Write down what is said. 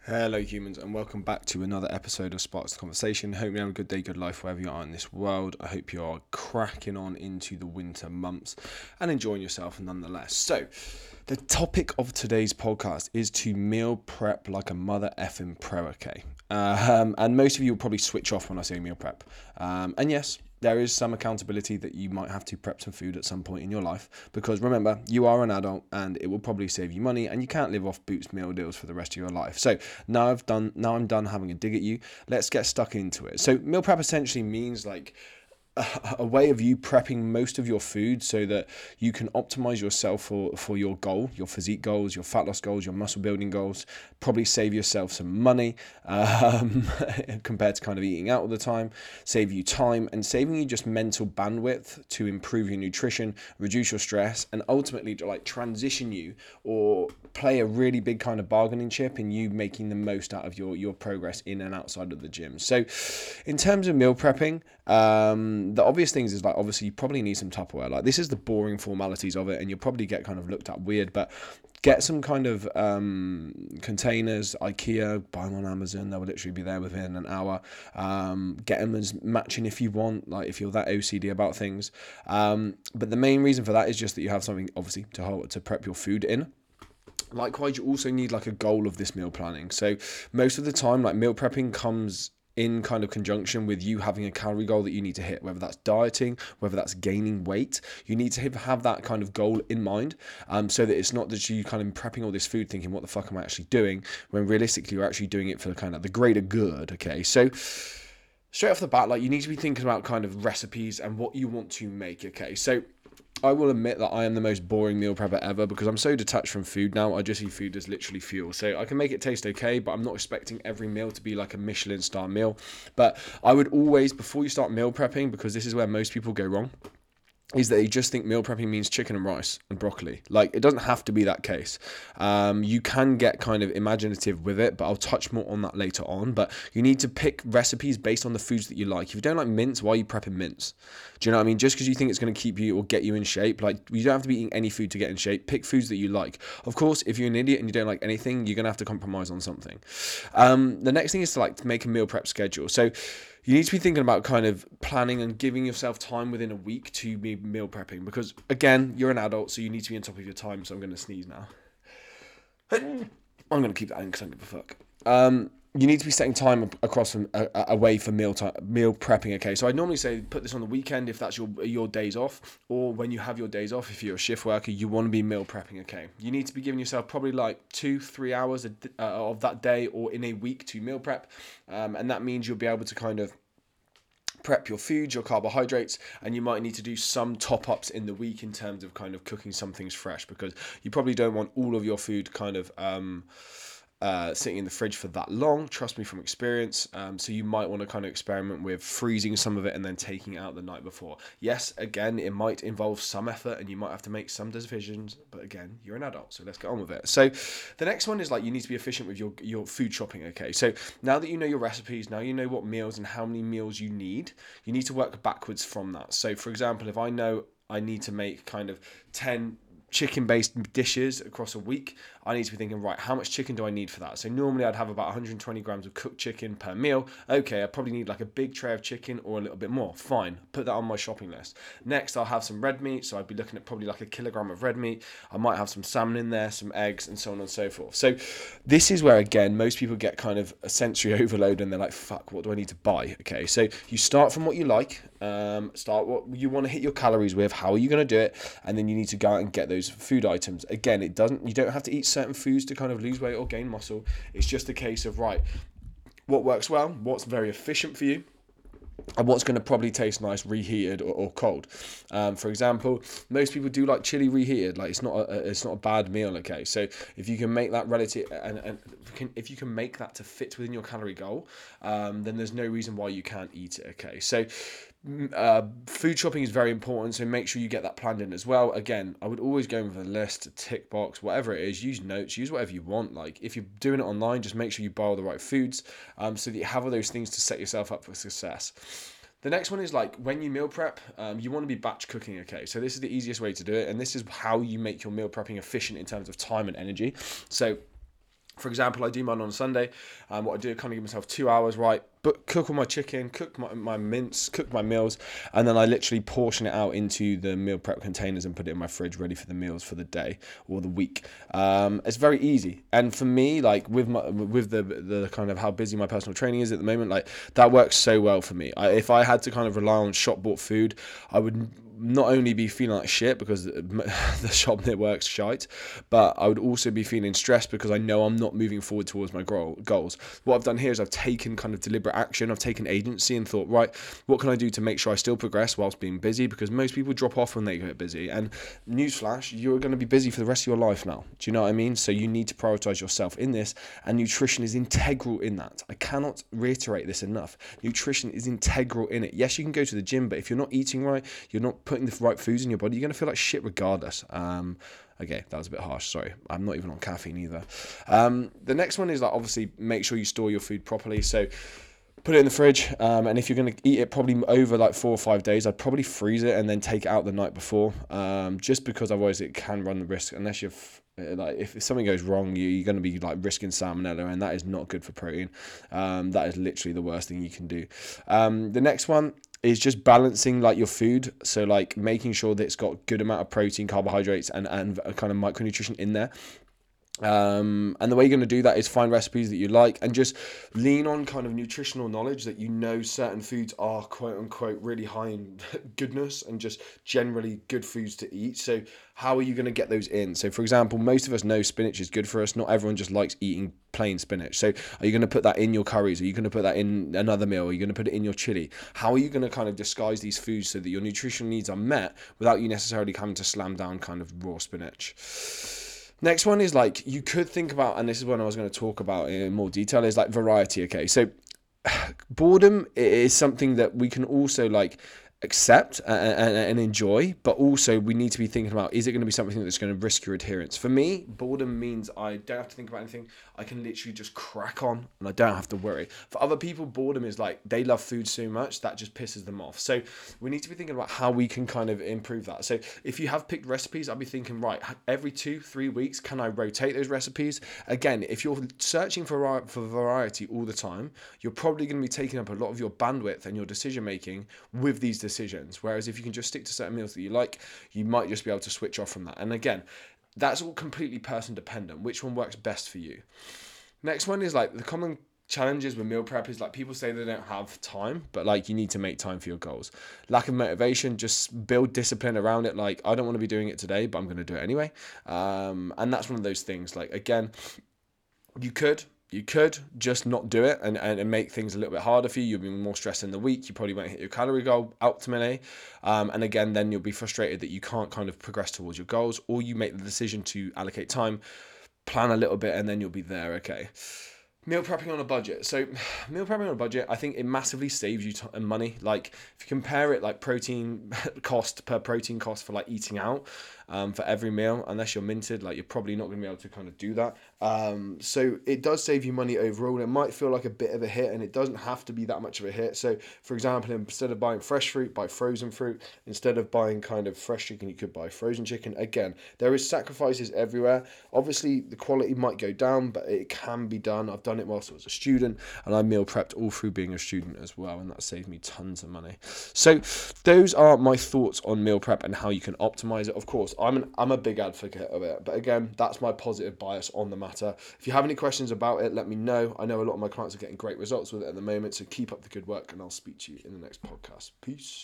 Hello humans and welcome back to another episode of Sparks the Conversation. Hope you have a good day, good life wherever you are in this world. I hope you are cracking on into the winter months and enjoying yourself nonetheless. So, the topic of today's podcast is to meal prep like a mother effing pro, okay? And most of you will probably switch off when I say meal prep. And yes, there is some accountability that you might have to prep some food at some point in your life because remember, you are an adult and it will probably save you money and you can't live off Boots meal deals for the rest of your life. So now I'm done having a dig at you. Let's get stuck into it. So meal prep essentially means like a way of you prepping most of your food so that you can optimize yourself for your goal, your physique goals, your fat loss goals, your muscle building goals, probably save yourself some money compared to kind of eating out all the time, save you time and saving you just mental bandwidth to improve your nutrition, reduce your stress, and ultimately to like transition you or play a really big kind of bargaining chip in you making the most out of your progress in and outside of the gym. So in terms of meal prepping, the obvious things is like obviously you probably need some Tupperware. Like this is the boring formalities of it and you'll probably get kind of looked at weird, but get some kind of containers. IKEA, buy them on Amazon, they'll literally be there within an hour. Get them as matching if you want, like if you're that OCD about things. But the main reason for that is just that you have something obviously to prep your food in. Likewise, you also need like a goal of this meal planning. So most of the time, like meal prepping comes in kind of conjunction with you having a calorie goal that you need to hit, whether that's dieting, whether that's gaining weight. You need to have that kind of goal in mind, so that it's not that you kind of prepping all this food thinking, what the fuck am I actually doing? When realistically, you're actually doing it for kind of the greater good, okay? So straight off the bat, like you need to be thinking about kind of recipes and what you want to make, okay? So I will admit that I am the most boring meal prepper ever because I'm so detached from food now. I just see food as literally fuel. So I can make it taste okay, but I'm not expecting every meal to be like a Michelin star meal. But I would always, before you start meal prepping, because this is where most people go wrong, is that you just think meal prepping means chicken and rice and broccoli. Like, it doesn't have to be that case. You can get kind of imaginative with it, but I'll touch more on that later on. But you need to pick recipes based on the foods that you like. If you don't like mince, why are you prepping mince? Do you know what I mean? Just because you think it's going to keep you or get you in shape, like, you don't have to be eating any food to get in shape. Pick foods that you like. Of course, if you're an idiot and you don't like anything, you're going to have to compromise on something. The next thing is to make a meal prep schedule. So you need to be thinking about kind of planning and giving yourself time within a week to be meal prepping because, again, you're an adult, so you need to be on top of your time. So I'm going to sneeze now. I'm going to keep that in because I don't give a fuck. You need to be setting time across from away for meal prepping. Okay, so I normally say put this on the weekend if that's your days off, or when you have your days off. If you're a shift worker, you want to be meal prepping. Okay, you need to be giving yourself probably like 2-3 hours of that day or in a week to meal prep, and that means you'll be able to kind of prep your food, your carbohydrates, and you might need to do some top-ups in the week in terms of kind of cooking some things fresh because you probably don't want all of your food kind of sitting in the fridge for that long. Trust me from experience. So you might want to kind of experiment with freezing some of it and then taking it out the night before. Yes, again, it might involve some effort and you might have to make some decisions, but again, you're an adult, so let's get on with it. So the next one is like you need to be efficient with your food shopping, okay? So now that you know your recipes, now you know what meals and how many meals you need to work backwards from that. So for example, if I know I need to make kind of 10 chicken-based dishes across a week, I need to be thinking, right, how much chicken do I need for that? So normally I'd have about 120 grams of cooked chicken per meal. Okay, I probably need like a big tray of chicken or a little bit more. Fine, put that on my shopping list. Next, I'll have some red meat. So I'd be looking at probably like a kilogram of red meat. I might have some salmon in there, some eggs, and so on and so forth. So this is where, again, most people get kind of a sensory overload and they're like, fuck, what do I need to buy? Okay, so you start from what you like, start what you want to hit your calories with, how are you going to do it, and then you need to go out and get those food items. Again, you don't have to eat certain foods to kind of lose weight or gain muscle. It's just a case of, right, what works well, what's very efficient for you, and what's going to probably taste nice reheated or cold. For example, most people do like chili reheated. Like it's not a bad meal. Okay, so if you can make that relative and if you can make that to fit within your calorie goal, then there's no reason why you can't eat it. Okay, so food shopping is very important, so make sure you get that planned in as well. Again, I would always go with a list, a tick box, whatever it is. Use notes, use whatever you want. Like if you're doing it online, just make sure you buy all the right foods, so that you have all those things to set yourself up for success. The next one is like when you meal prep, you want to be batch cooking. Okay, so this is the easiest way to do it, and this is how you make your meal prepping efficient in terms of time and energy. So For example, I do mine on a Sunday. What I do, I kind of give myself 2 hours, right? But cook all my chicken, cook my mince, cook my meals, and then I literally portion it out into the meal prep containers and put it in my fridge, ready for the meals for the day or the week. It's very easy, and for me, like with the kind of how busy my personal training is at the moment, like that works so well for me. If I had to kind of rely on shop bought food, I would not only be feeling like shit because the shop network's shite, but I would also be feeling stressed because I know I'm not moving forward towards my goals. What I've done here is I've taken kind of deliberate action. I've taken agency and thought, right, what can I do to make sure I still progress whilst being busy? Because most people drop off when they get busy. And newsflash, you're going to be busy for the rest of your life now. Do you know what I mean? So you need to prioritize yourself in this, and nutrition is integral in that. I cannot reiterate this enough. Nutrition is integral in it. Yes, you can go to the gym, but if you're not eating right, you're not putting the right foods in your body, you're going to feel like shit regardless. Okay, that was a bit harsh. Sorry, I'm not even on caffeine either. The next one is like obviously make sure you store your food properly. So put it in the fridge, and if you're going to eat it probably over like 4 or 5 days, I'd probably freeze it and then take it out the night before, just because otherwise it can run the risk, unless you've like if something goes wrong, you're going to be like risking salmonella, and that is not good for protein. That is literally the worst thing you can do. The next one is just balancing like your food, so like making sure that it's got good amount of protein, carbohydrates, and kind of micronutrition in there. And the way you're going to do that is find recipes that you like and just lean on kind of nutritional knowledge that you know certain foods are quote unquote really high in goodness and just generally good foods to eat. So how are you going to get those in? So for example, most of us know spinach is good for us. Not everyone just likes eating plain spinach. So are you going to put that in your curries? Are you going to put that in another meal? Are you going to put it in your chili? How are you going to kind of disguise these foods so that your nutritional needs are met without you necessarily having to slam down kind of raw spinach? Next one is like you could think about, and this is one I was going to talk about in more detail, is like variety. Okay, so boredom is something that we can also like accept and enjoy, but also we need to be thinking about, is it going to be something that's going to risk your adherence? For me, boredom means I don't have to think about anything. I can literally just crack on and I don't have to worry. For other people, boredom is like they love food so much that just pisses them off. So we need to be thinking about how we can kind of improve that. So if you have picked recipes, I'll be thinking, right, every 2-3 weeks, can I rotate those recipes? Again, if you're searching for variety all the time, you're probably going to be taking up a lot of your bandwidth and your decision making with these decisions. Whereas if you can just stick to certain meals that you like, you might just be able to switch off from that. And again, that's all completely person dependent, which one works best for you. Next one is like the common challenges with meal prep is like people say they don't have time, but like you need to make time for your goals. Lack of motivation, just build discipline around it. Like I don't want to be doing it today, but I'm going to do it anyway. And that's one of those things. Like again, you could just not do it and make things a little bit harder for you. You'll be more stressed in the week. You probably won't hit your calorie goal optimally. And again, then you'll be frustrated that you can't kind of progress towards your goals, or you make the decision to allocate time, plan a little bit, and then you'll be there. Okay. Meal prepping on a budget. So meal prepping on a budget, I think it massively saves you money. Like if you compare it like protein cost per protein cost for like eating out for every meal, unless you're minted, like you're probably not going to be able to kind of do that. So it does save you money overall. It might feel like a bit of a hit, and it doesn't have to be that much of a hit. So for example, instead of buying fresh fruit, buy frozen fruit. Instead of buying kind of fresh chicken, you could buy frozen chicken. Again, there is sacrifices everywhere. Obviously the quality might go down, but it can be done. I've done it whilst I was a student, and I meal prepped all through being a student as well, and that saved me tons of money. So those are my thoughts on meal prep and how you can optimize it. Of course, I'm a big advocate of it, but again, that's my positive bias on the matter. If you have any questions about it, let me know. I know a lot of my clients are getting great results with it at the moment, so keep up the good work, and I'll speak to you in the next podcast. Peace.